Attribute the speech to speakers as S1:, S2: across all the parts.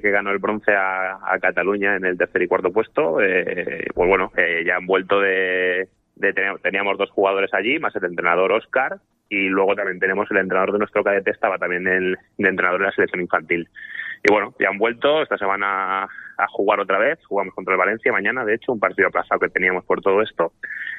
S1: que ganó el bronce a Cataluña en el tercer y cuarto puesto, pues bueno, ya han vuelto teníamos 2 jugadores allí, más el entrenador Óscar, y luego también tenemos el entrenador de nuestro cadete, estaba también de entrenador de la selección infantil. Y bueno, ya han vuelto esta semana a jugar otra vez, jugamos contra el Valencia mañana, de hecho, un partido aplazado que teníamos por todo esto,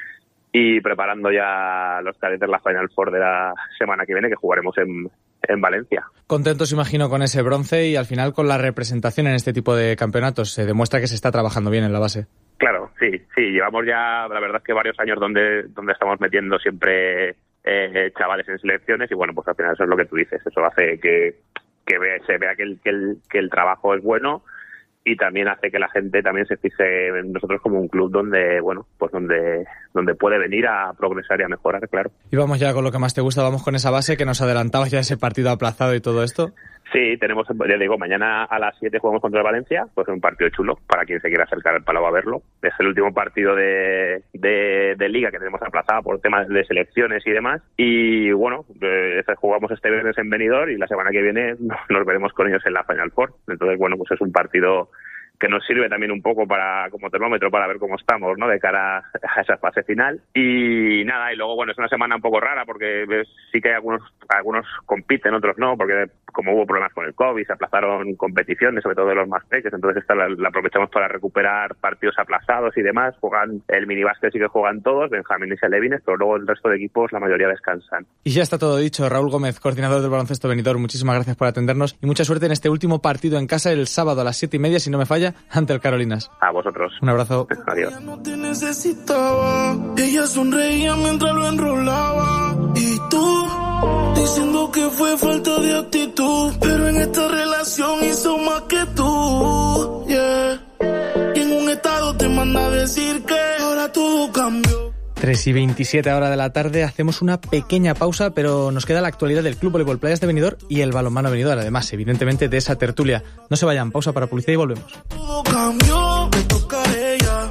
S1: y preparando ya los cadetes la Final Four de la semana que viene, que jugaremos en Valencia.
S2: Contentos, imagino, con ese bronce y al final con la representación en este tipo de campeonatos. Se demuestra que se está trabajando bien en la base.
S1: Claro, sí, llevamos ya, la verdad es que varios años donde estamos metiendo siempre chavales en selecciones y bueno, pues al final eso es lo que tú dices, eso hace que se vea que el trabajo es bueno y también hace que la gente también se fije en nosotros como un club donde, bueno, pues donde puede venir a progresar y a mejorar, claro.
S2: Y vamos ya con lo que más te gusta, vamos con esa base que nos adelantabas ya ese partido aplazado y todo esto.
S1: Sí, tenemos, ya digo, mañana a las 7 jugamos contra el Valencia, pues es un partido chulo para quien se quiera acercar al Palau a verlo. Es el último partido de Liga que tenemos aplazado por temas de selecciones y demás. Y bueno, jugamos este viernes en Benidorm y la semana que viene nos veremos con ellos en la Final Four. Entonces, bueno, pues es un partido que nos sirve también un poco como termómetro para ver cómo estamos, ¿no? De cara a esa fase final. Y nada, y luego, bueno, es una semana un poco rara porque sí que hay algunos compiten, otros no, porque como hubo problemas con el COVID, se aplazaron competiciones, sobre todo de los más pequeños, entonces esta la aprovechamos para recuperar partidos aplazados y demás. Juegan el minibásquet, sí que juegan todos, Benjamín y Alevines, pero luego el resto de equipos, la mayoría descansan.
S2: Y ya está todo dicho. Raúl Gómez, coordinador del baloncesto Benidorm, muchísimas gracias por atendernos y mucha suerte en este último partido en casa el sábado a las 7:30, si no me falla, ante el Carolinas.
S1: A vosotros.
S2: Un abrazo.
S1: Adiós.
S3: Ella no te necesitaba, ella sonreía mientras lo enrolaba. Y tú, diciendo que fue falta de actitud, pero en esta relación hizo más que tú, yeah. Y en un estado te manda a decir que ahora todo cambió.
S2: 3:27 ahora de la tarde, hacemos una pequeña pausa, pero nos queda la actualidad del Club Voleibol Playas de Benidorm y el balonmano Benidorm, además, evidentemente, de esa tertulia. No se vayan, pausa para publicidad y volvemos.
S3: Todo cambió, me toca a ella,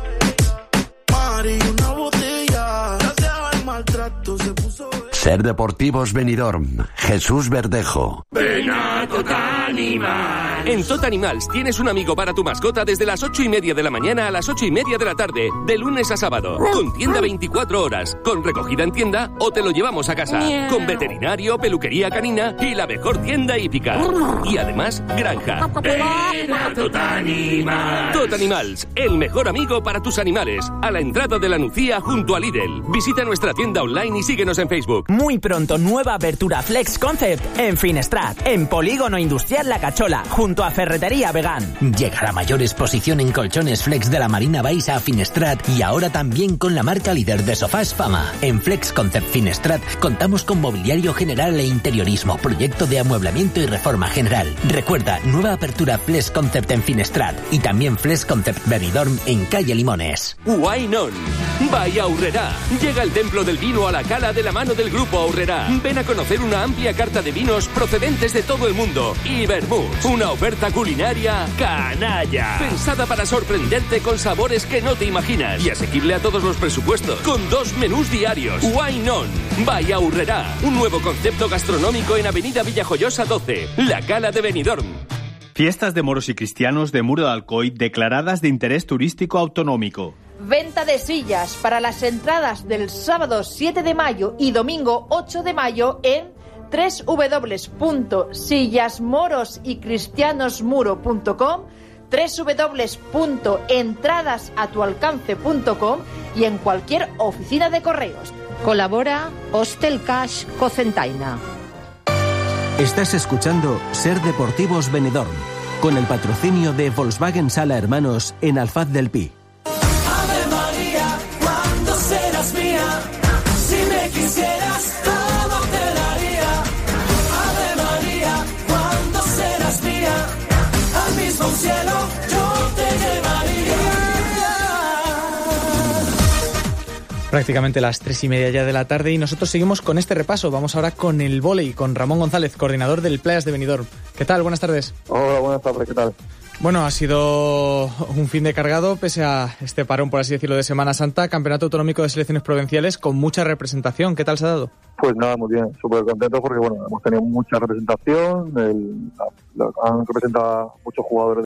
S3: Mari, una botella, gracias al maltrato se puso...
S4: Ser Deportivos Benidorm, Jesús Verdejo.
S5: Ven a Totanimal. En Totanimals tienes un amigo para tu mascota desde las 8:30 de la mañana a las 8:30 de la tarde, de lunes a sábado, con tienda 24 horas, con recogida en tienda o te lo llevamos a casa, con veterinario, peluquería canina y la mejor tienda hípica. Y además, granja. Ven a Totanimals. Totanimals, el mejor amigo para tus animales, a la entrada de la Nucía junto a Lidl. Visita nuestra tienda online y síguenos en Facebook.
S6: Muy pronto, nueva apertura Flex Concept en Finestrat, en Polígono Industrial La Cachola, junto a Ferretería Vegan.
S7: Llega la mayor exposición en colchones Flex de la Marina Baixa a Finestrat y ahora también con la marca líder de sofás Fama. En Flex Concept Finestrat contamos con mobiliario general e interiorismo, proyecto de amueblamiento y reforma general. Recuerda, nueva apertura Flex Concept en Finestrat y también Flex Concept Benidorm en calle Limones.
S5: Why non? By Aurrerá. Llega el templo del vino a la cala de la mano del Grupo Aurrerá. Ven a conocer una amplia carta de vinos procedentes de todo el mundo y vermouths. Una oferta culinaria canalla, pensada para sorprenderte con sabores que no te imaginas y asequible a todos los presupuestos, con 2 menús diarios. Why non? By Aurrerá. Un nuevo concepto gastronómico en Avenida Villajoyosa 12, la Cala de Benidorm.
S8: Fiestas de moros y cristianos de Muro de Alcoy declaradas de interés turístico autonómico.
S9: Venta de sillas para las entradas del sábado 7 de mayo y domingo 8 de mayo en www.sillasmorosycristianosmuro.com, www.entradasatualcance.com y en cualquier oficina de correos. Colabora Hostel Cash Cocentaina.
S10: Estás escuchando Ser Deportivos Benidorm, con el patrocinio de Volkswagen Sala Hermanos en Alfaz del Pi.
S3: Ave María, ¿cuándo serás mía? Si me quisieras, todo te daría. Ave María, ¿cuándo serás mía? Al mismo cielo yo te llevaría.
S2: Prácticamente las 3:30 ya de la tarde y nosotros seguimos con este repaso. Vamos ahora con el vóley, con Ramón González, coordinador del Playas de Benidorm. ¿Qué tal? Buenas tardes.
S11: Hola, buenas tardes, ¿qué tal?
S2: Bueno, ha sido un fin de cargado, pese a este parón, por así decirlo, de Semana Santa. Campeonato Autonómico de Selecciones Provinciales con mucha representación. ¿Qué tal se ha dado?
S11: Pues nada, muy bien, súper contento porque bueno, hemos tenido mucha representación, han representado muchos jugadores